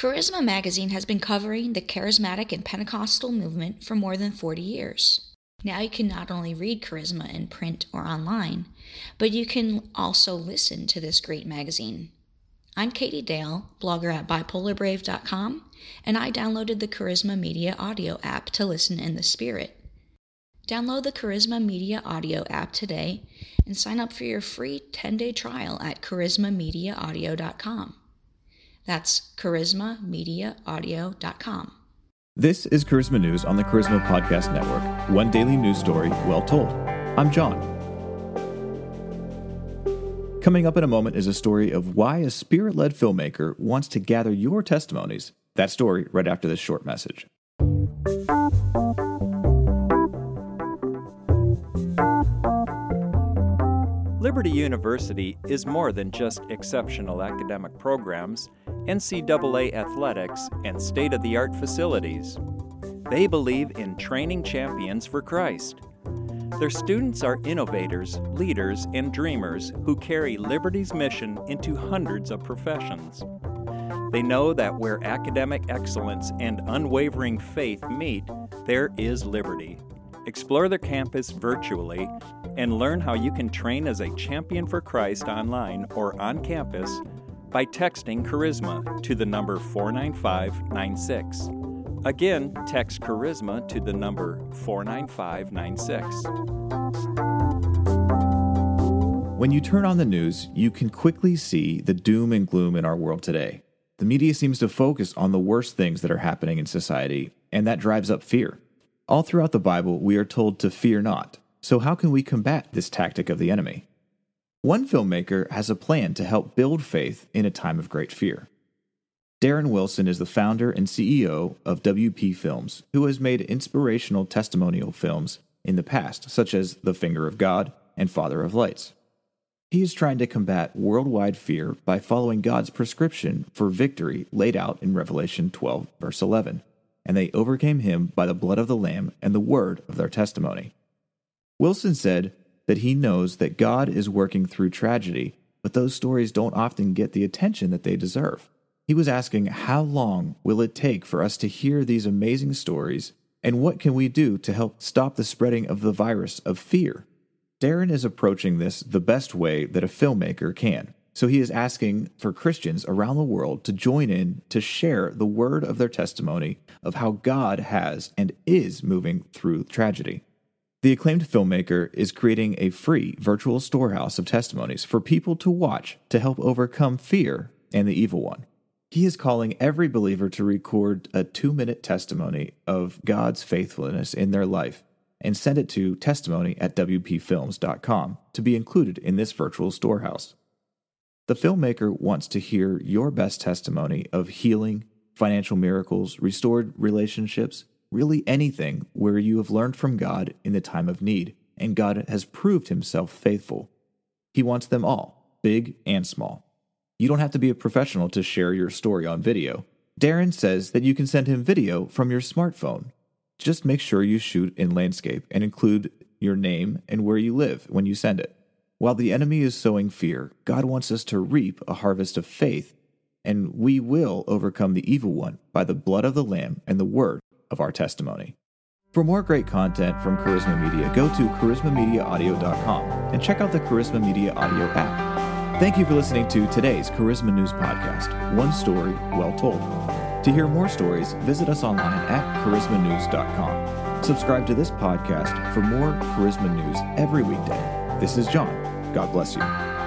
Charisma Magazine has been covering the charismatic and Pentecostal movement for more than 40 years. Now you can not only read Charisma in print or online, but you can also listen to this great magazine. I'm Katie Dale, blogger at bipolarbrave.com, and I downloaded the Charisma Media Audio app to listen in the spirit. Download the Charisma Media Audio app today and sign up for your free 10-day trial at charismamediaaudio.com. That's charismamediaaudio.com. This is Charisma News on the Charisma Podcast Network. One daily news story well told. I'm John. Coming up in a moment is a story of why a spirit-led filmmaker wants to gather your testimonies. That story right after this short message. Liberty University is more than just exceptional academic programs, NCAA athletics, and state-of-the-art facilities. They believe in training champions for Christ. Their students are innovators, leaders, and dreamers who carry Liberty's mission into hundreds of professions. They know that where academic excellence and unwavering faith meet, there is liberty. Explore their campus virtually and learn how you can train as a champion for Christ online or on campus by texting Charisma to the number 49596. Again, text Charisma to the number 49596. When you turn on the news, you can quickly see the doom and gloom in our world today. The media seems to focus on the worst things that are happening in society, and that drives up fear. All throughout the Bible, we are told to fear not. So how can we combat this tactic of the enemy? One filmmaker has a plan to help build faith in a time of great fear. Darren Wilson is the founder and CEO of WP Films, who has made inspirational testimonial films in the past, such as The Finger of God and Father of Lights. He is trying to combat worldwide fear by following God's prescription for victory laid out in Revelation 12, verse 11, and they overcame him by the blood of the Lamb and the word of their testimony. Wilson said that he knows that God is working through tragedy, but those stories don't often get the attention that they deserve. He was asking, how long will it take for us to hear these amazing stories, and what can we do to help stop the spreading of the virus of fear? Darren is approaching this the best way that a filmmaker can. So he is asking for Christians around the world to join in to share the word of their testimony of how God has and is moving through tragedy. The acclaimed filmmaker is creating a free virtual storehouse of testimonies for people to watch to help overcome fear and the evil one. He is calling every believer to record a 2-minute testimony of God's faithfulness in their life and send it to testimony@wpfilms.com to be included in this virtual storehouse. The filmmaker wants to hear your best testimony of healing, financial miracles, restored relationships, really anything where you have learned from God in the time of need, and God has proved himself faithful. He wants them all, big and small. You don't have to be a professional to share your story on video. Darren says that you can send him video from your smartphone. Just make sure you shoot in landscape and include your name and where you live when you send it. While the enemy is sowing fear, God wants us to reap a harvest of faith, and we will overcome the evil one by the blood of the Lamb and the word of our testimony. For more great content from Charisma Media, go to charismamediaaudio.com and check out the Charisma Media Audio app. Thank you for listening to today's Charisma News Podcast, one story well told. To hear more stories, visit us online at charismanews.com. Subscribe to this podcast for more Charisma News every weekday. This is John. God bless you.